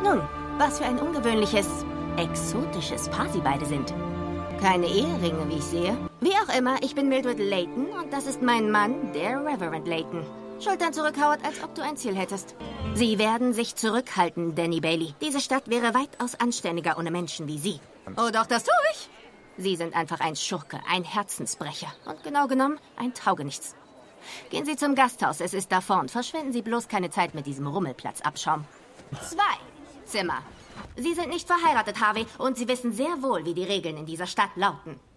Nun, was für ein ungewöhnliches, exotisches Paar Sie beide sind. Keine Eheringe, wie ich sehe. Wie auch immer, ich bin Mildred Layton und das ist mein Mann, der Reverend Layton. Schultern zurück, Howard, als ob du ein Ziel hättest. Sie werden sich zurückhalten, Danny Bailey. Diese Stadt wäre weitaus anständiger ohne Menschen wie Sie. Oh doch, das tue ich. Sie sind einfach ein Schurke, ein Herzensbrecher. Und genau genommen, ein Taugenichts. Gehen Sie zum Gasthaus, es ist da vorn. Verschwenden Sie bloß keine Zeit mit diesem Rummelplatzabschaum. 2 Zimmer. Sie sind nicht verheiratet, Harvey, und Sie wissen sehr wohl, wie die Regeln in dieser Stadt lauten.